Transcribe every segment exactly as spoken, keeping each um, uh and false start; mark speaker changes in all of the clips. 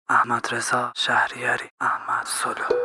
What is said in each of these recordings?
Speaker 1: احمد رضا شهریاری، احمد سلو.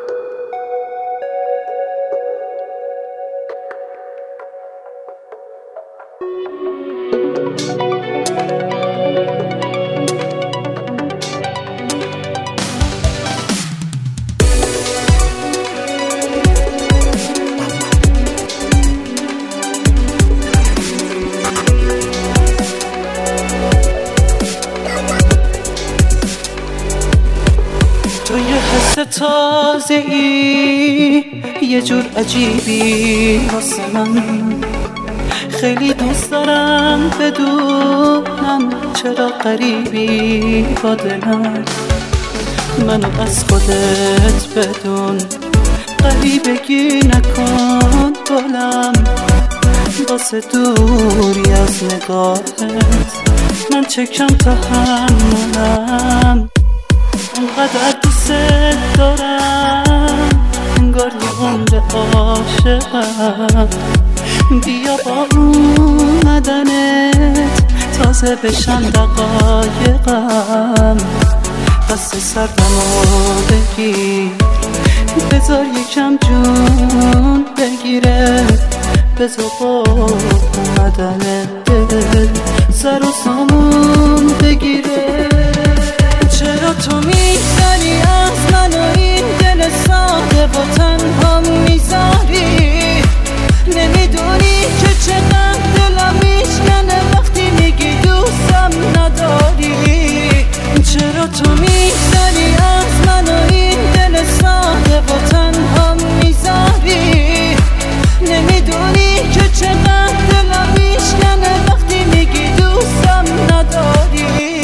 Speaker 2: تو یه حس تازه ای، یه جور عجیبی واسه من. خیلی دوست دارم بدونم چرا غریبی با دلم. منو از خودت بدون، غریبگی نکن گلم. واسه دوری از نگاهت من چکم تحملم. اونقدر دوست دارم انگار یه عمر عاشقم. بیا با اومدنت تازه بشن دقایقم. دست سردمو بگیر، بذار یکم جون بگیره. بذار با اومدنت دل سر و سامون بگیره. چرا تو میزنی از من و این دل ساده و تنها میذاری؟ نمیدونی که چقدر دلم میشکنه وقتی میگی دوستم نداری. چرا تو میزنی از من و این دل ساده و تنها میذاری؟ نمیدونی که چقدر دلم میشکنه وقتی میگی دوستم نداری.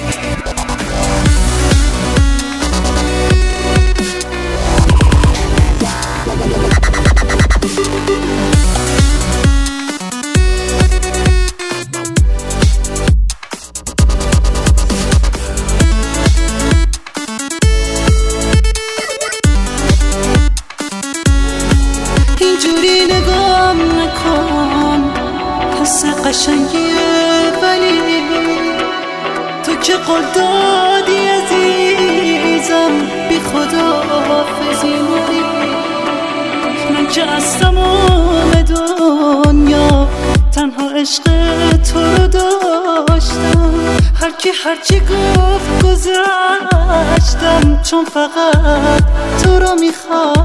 Speaker 2: اینجوری نگام نکن، حس قشنگیه ولی تو که قول دادی عزیزم بی خداحافظی نری. من که از تمام دنیا تنها عشق تو رو داشتم. هر کی هرچی گفت گذشتم، چون فقط تو رو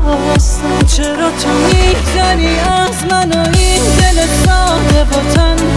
Speaker 2: میخواستم. چرا تو میزنی از من و این دل ساده و تنها